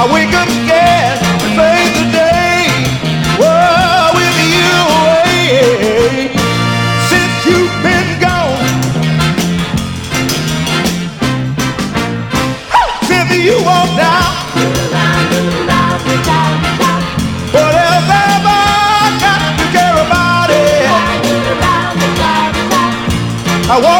wake up scared to face the day. Whoa, with you away. Since you've been gone, since you walked out, what else have I got to care about it? I want